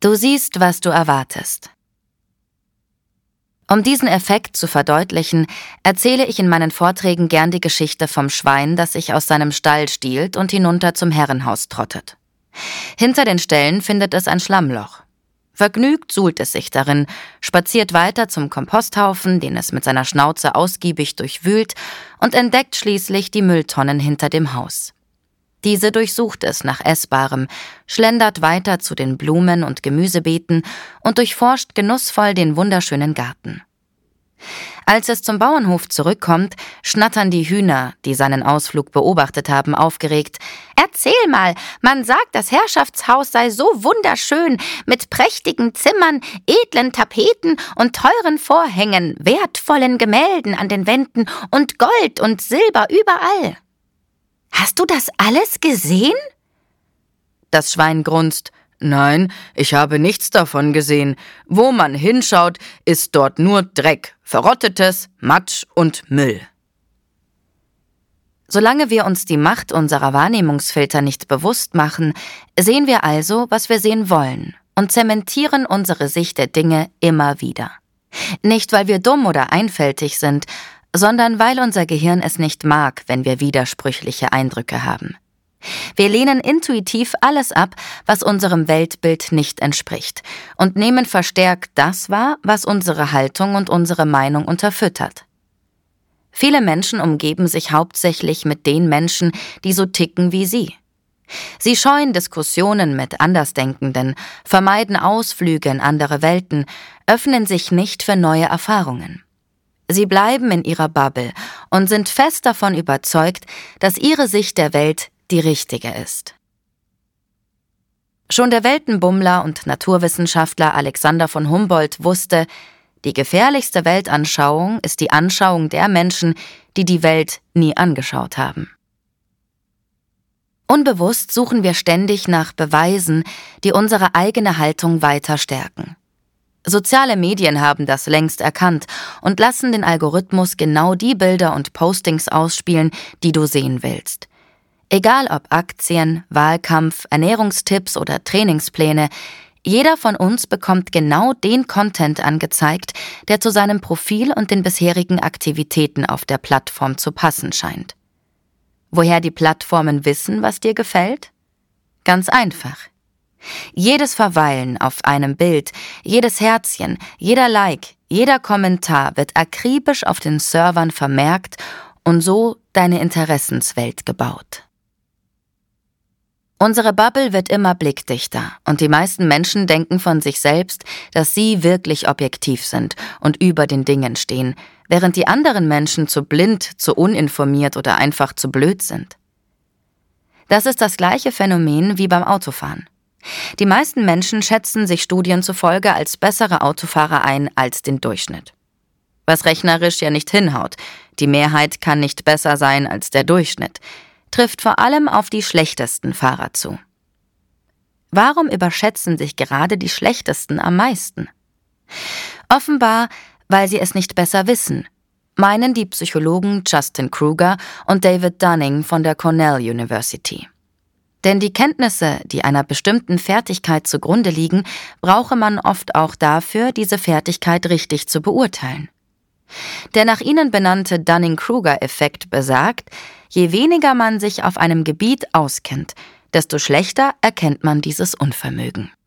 Du siehst, was du erwartest. Um diesen Effekt zu verdeutlichen, erzähle ich in meinen Vorträgen gern die Geschichte vom Schwein, das sich aus seinem Stall stiehlt und hinunter zum Herrenhaus trottet. Hinter den Ställen findet es ein Schlammloch. Vergnügt suhlt es sich darin, spaziert weiter zum Komposthaufen, den es mit seiner Schnauze ausgiebig durchwühlt, und entdeckt schließlich die Mülltonnen hinter dem Haus. Diese durchsucht es nach Essbarem, schlendert weiter zu den Blumen- und Gemüsebeeten und durchforscht genussvoll den wunderschönen Garten. Als es zum Bauernhof zurückkommt, schnattern die Hühner, die seinen Ausflug beobachtet haben, aufgeregt. »Erzähl mal, man sagt, das Herrschaftshaus sei so wunderschön, mit prächtigen Zimmern, edlen Tapeten und teuren Vorhängen, wertvollen Gemälden an den Wänden und Gold und Silber überall.« »Hast du das alles gesehen?« Das Schwein grunzt. »Nein, ich habe nichts davon gesehen. Wo man hinschaut, ist dort nur Dreck, Verrottetes, Matsch und Müll.« Solange wir uns die Macht unserer Wahrnehmungsfilter nicht bewusst machen, sehen wir also, was wir sehen wollen und zementieren unsere Sicht der Dinge immer wieder. Nicht, weil wir dumm oder einfältig sind, sondern weil unser Gehirn es nicht mag, wenn wir widersprüchliche Eindrücke haben. Wir lehnen intuitiv alles ab, was unserem Weltbild nicht entspricht, und nehmen verstärkt das wahr, was unsere Haltung und unsere Meinung unterfüttert. Viele Menschen umgeben sich hauptsächlich mit den Menschen, die so ticken wie sie. Sie scheuen Diskussionen mit Andersdenkenden, vermeiden Ausflüge in andere Welten, öffnen sich nicht für neue Erfahrungen. Sie bleiben in ihrer Bubble und sind fest davon überzeugt, dass ihre Sicht der Welt die richtige ist. Schon der Weltenbummler und Naturwissenschaftler Alexander von Humboldt wusste, die gefährlichste Weltanschauung ist die Anschauung der Menschen, die die Welt nie angeschaut haben. Unbewusst suchen wir ständig nach Beweisen, die unsere eigene Haltung weiter stärken. Soziale Medien haben das längst erkannt und lassen den Algorithmus genau die Bilder und Postings ausspielen, die du sehen willst. Egal ob Aktien, Wahlkampf, Ernährungstipps oder Trainingspläne, jeder von uns bekommt genau den Content angezeigt, der zu seinem Profil und den bisherigen Aktivitäten auf der Plattform zu passen scheint. Woher die Plattformen wissen, was dir gefällt? Ganz einfach. Jedes Verweilen auf einem Bild, jedes Herzchen, jeder Like, jeder Kommentar wird akribisch auf den Servern vermerkt und so deine Interessenswelt gebaut. Unsere Bubble wird immer blickdichter und die meisten Menschen denken von sich selbst, dass sie wirklich objektiv sind und über den Dingen stehen, während die anderen Menschen zu blind, zu uninformiert oder einfach zu blöd sind. Das ist das gleiche Phänomen wie beim Autofahren. Die meisten Menschen schätzen sich Studien zufolge als bessere Autofahrer ein als den Durchschnitt. Was rechnerisch ja nicht hinhaut, die Mehrheit kann nicht besser sein als der Durchschnitt, trifft vor allem auf die schlechtesten Fahrer zu. Warum überschätzen sich gerade die Schlechtesten am meisten? Offenbar, weil sie es nicht besser wissen, meinen die Psychologen Justin Kruger und David Dunning von der Cornell University. Denn die Kenntnisse, die einer bestimmten Fertigkeit zugrunde liegen, brauche man oft auch dafür, diese Fertigkeit richtig zu beurteilen. Der nach ihnen benannte Dunning-Kruger-Effekt besagt, je weniger man sich auf einem Gebiet auskennt, desto schlechter erkennt man dieses Unvermögen.